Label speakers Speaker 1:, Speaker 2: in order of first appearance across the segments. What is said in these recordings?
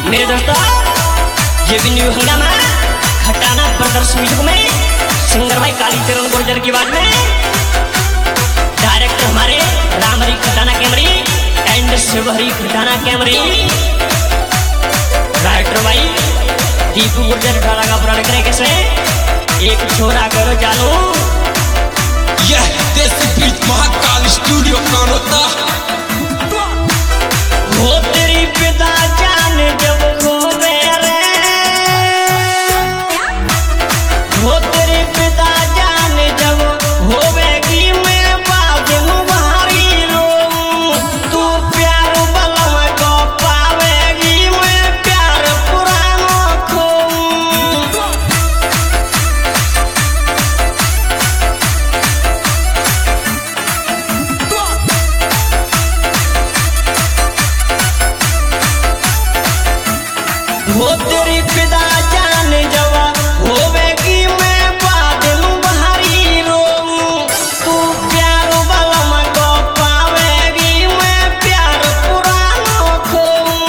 Speaker 1: मेरे दोस्तों, ये भी new Hungama Khatana brothers music में सिंगर भाई कालीचरण गुर्जर की आवाज में, डायरेक्टर हमारे रामहरी खटाना कैमरी एंड शिवहरी खटाना कैमरी, राइटर भाई दीपू गुर्जर डाला का प्रोडक्ट करे कैसे एक छोरा करो चालू।
Speaker 2: यह देसी बीट महाकाल स्टूडियो कौन होता
Speaker 1: हो तेरी पिता जान जब खोवे रे, हो तेरी पिता जान जब होवेगी मैं बाज मुबारी रो, तू प्यार बलम को पावेगी मैं प्यार पुरानो खो। हो तेरी पिता जान जवा होवेगी मैं बादल बहारी रो, तू प्यार बलम को पावेगी मैं प्यार पुरानो खो।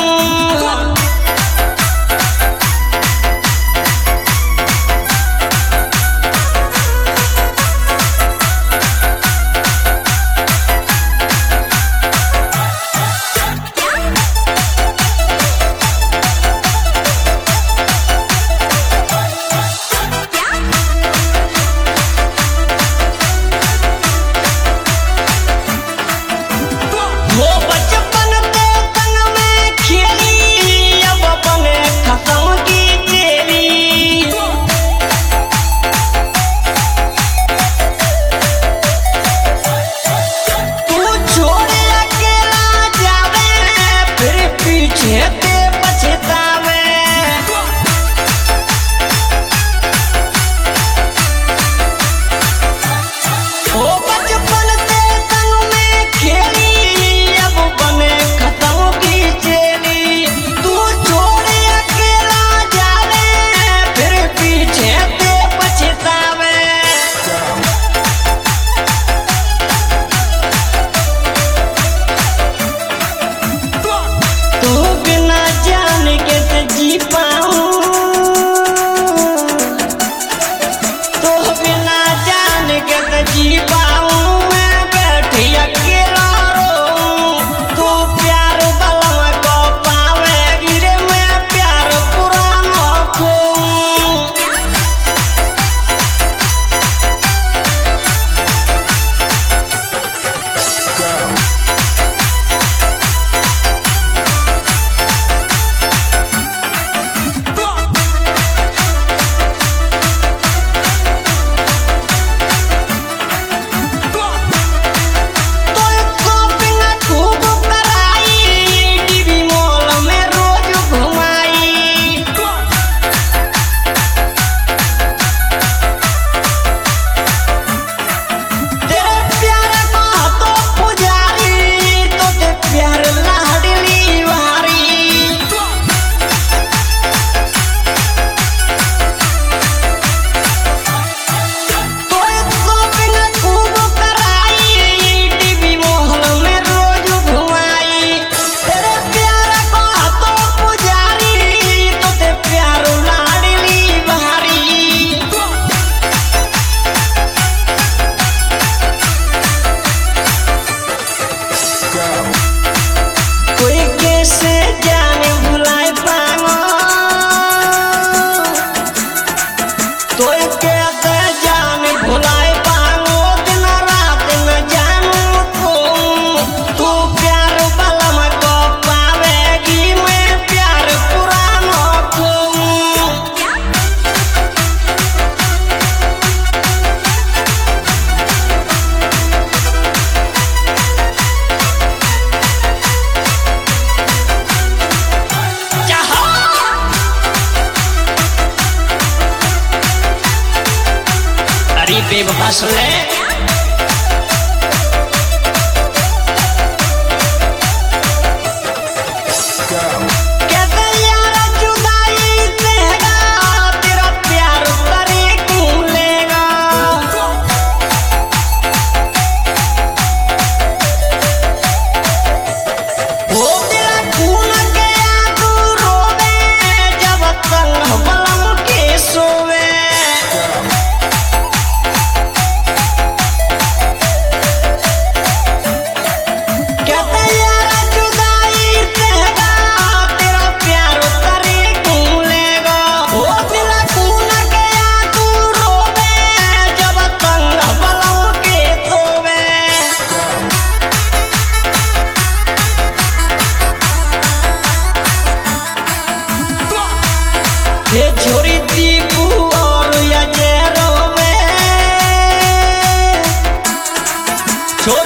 Speaker 1: वो बचपन के तन में खेली अब बने खत्म की तेरी, तू छोड़ अकेला जावे फिर पीछे ते पछतावे। ओ बचपन के तन में खेली अब बने खत्म की चेली, तू छोड़ अकेला जावे फिर पीछे ते पछतावे। तू बिना जान के ते जी पाऊं, तो बिना जान के ते जी पाऊं मैं बैठी अकेला रो, तू प्यार बलम को पावेगी रे मैं प्यार पुरानो खो। तो शॉपिंग खूब कराई टीवी मॉल में रोज घुमाई, तेरे प्यार को तो पुजारी तो ते प्यार लाडली वारी। तो शॉपिंग खूब कराई टीवी मॉल में रोज घुमाई, तेरे प्यार को तो पुजारी तो ते प्यार लाडली वारी। कोई कैसे जाने भुलाए पाओ, तो कैसे जाने भुलाए पाओ दिन रात न जानू तू प्यार बलम को पावेगी मैं प्यार पुरानो खो। अरे बेवफा सुन ले, कहते यार जुदाई देगा तेरा प्यार तरी क्यों लेगा, वो तेरा खून गया तू रोवे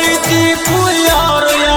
Speaker 1: प्रीति पुयार